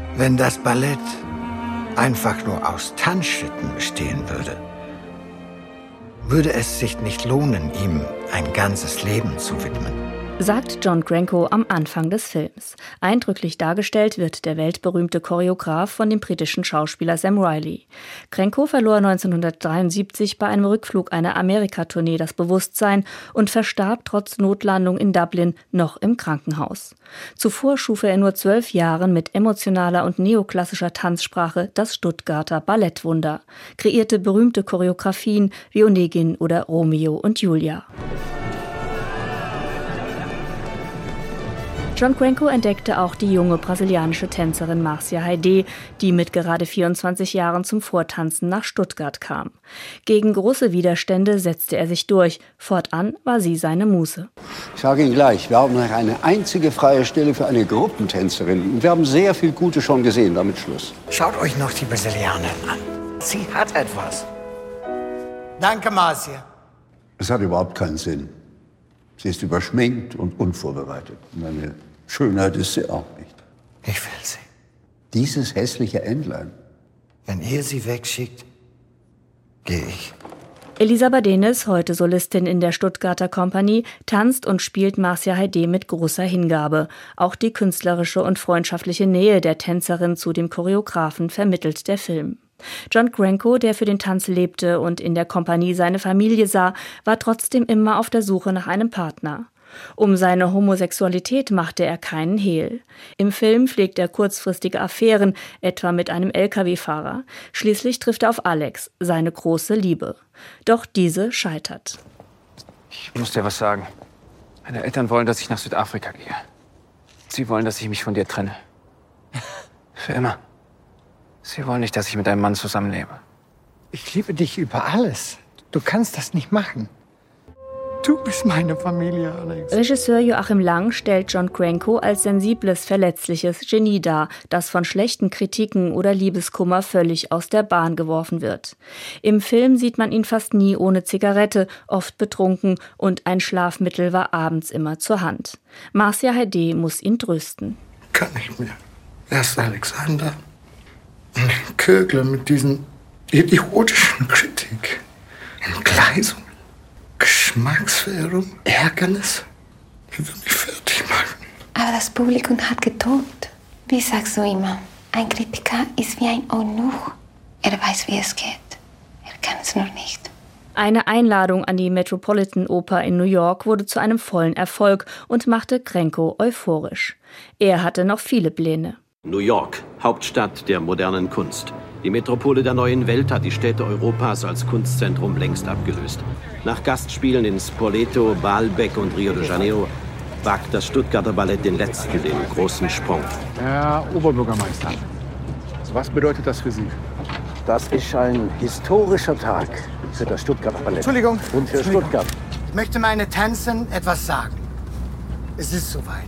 Wenn das Ballett einfach nur aus Tanzschritten bestehen würde, würde es sich nicht lohnen, ihm ein ganzes Leben zu widmen. Sagt John Cranko am Anfang des Films. Eindrücklich dargestellt wird der weltberühmte Choreograf von dem britischen Schauspieler Sam Riley. Cranko verlor 1973 bei einem Rückflug einer Amerikatournee das Bewusstsein und verstarb trotz Notlandung in Dublin noch im Krankenhaus. Zuvor schuf er in nur 12 Jahren mit emotionaler und neoklassischer Tanzsprache das Stuttgarter Ballettwunder, kreierte berühmte Choreografien wie Onegin oder Romeo und Julia. John Cranko entdeckte auch die junge brasilianische Tänzerin Marcia Haydé, die mit gerade 24 Jahren zum Vortanzen nach Stuttgart kam. Gegen große Widerstände setzte er sich durch. Fortan war sie seine Muse. Ich sage Ihnen gleich, wir haben noch eine einzige freie Stelle für eine Gruppentänzerin. Und wir haben sehr viel Gute schon gesehen, damit Schluss. Schaut euch noch die Brasilianerin an. Sie hat etwas. Danke, Marcia. Es hat überhaupt keinen Sinn. Sie ist überschminkt und unvorbereitet. Meine Schönheit ist sie auch nicht. Ich will sie. Dieses hässliche Entlein. Wenn ihr sie wegschickt, gehe ich. Elisa Badenes, heute Solistin in der Stuttgarter Kompanie, tanzt und spielt Marcia Haydé mit großer Hingabe. Auch die künstlerische und freundschaftliche Nähe der Tänzerin zu dem Choreografen vermittelt der Film. John Cranko, der für den Tanz lebte und in der Kompanie seine Familie sah, war trotzdem immer auf der Suche nach einem Partner. Um seine Homosexualität machte er keinen Hehl. Im Film pflegt er kurzfristige Affären, etwa mit einem Lkw-Fahrer. Schließlich trifft er auf Alex, seine große Liebe. Doch diese scheitert. Ich muss dir was sagen. Meine Eltern wollen, dass ich nach Südafrika gehe. Sie wollen, dass ich mich von dir trenne. Für immer. Sie wollen nicht, dass ich mit einem Mann zusammenlebe. Ich liebe dich über alles. Du kannst das nicht machen. Du bist meine Familie, Alex. Regisseur Joachim Lang stellt John Cranko als sensibles, verletzliches Genie dar, das von schlechten Kritiken oder Liebeskummer völlig aus der Bahn geworfen wird. Im Film sieht man ihn fast nie ohne Zigarette, oft betrunken und ein Schlafmittel war abends immer zur Hand. Marcia Haydé muss ihn trösten. Kann nicht mehr. Erst Alexander und Kögler mit diesen idiotischen Kritik, Entgleisung, Geschmacksverirrung, Ärgernis. Die will mich fertig machen. Aber das Publikum hat getobt. Wie sagst du immer? Ein Kritiker ist wie ein Eunuch. Er weiß, wie es geht. Er kann es nur nicht. Eine Einladung an die Metropolitan Oper in New York wurde zu einem vollen Erfolg und machte Cranko euphorisch. Er hatte noch viele Pläne. New York, Hauptstadt der modernen Kunst. Die Metropole der neuen Welt hat die Städte Europas als Kunstzentrum längst abgelöst. Nach Gastspielen in Spoleto, Baalbek und Rio de Janeiro wagt das Stuttgarter Ballett den großen Sprung. Herr Oberbürgermeister, also was bedeutet das für Sie? Das ist ein historischer Tag für das Stuttgarter Ballett. Entschuldigung. Und für Stuttgart. Ich möchte meine Tänzern etwas sagen. Es ist soweit.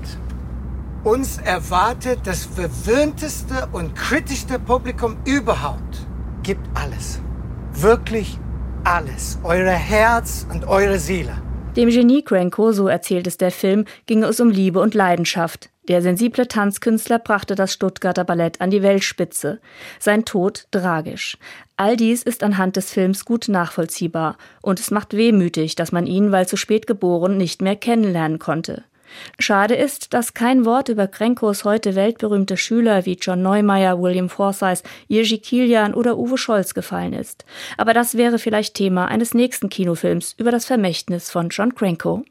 Uns erwartet das verwöhnteste und kritischste Publikum überhaupt. Gebt alles. Wirklich alles. Euer Herz und eure Seele. Dem Genie Cranko, so erzählt es der Film, ging es um Liebe und Leidenschaft. Der sensible Tanzkünstler brachte das Stuttgarter Ballett an die Weltspitze. Sein Tod tragisch. All dies ist anhand des Films gut nachvollziehbar. Und es macht wehmütig, dass man ihn, weil zu spät geboren, nicht mehr kennenlernen konnte. Schade ist, dass kein Wort über Crankos heute weltberühmte Schüler wie John Neumeier, William Forsythe, Jiří Kilian oder Uwe Scholz gefallen ist. Aber das wäre vielleicht Thema eines nächsten Kinofilms über das Vermächtnis von John Cranko.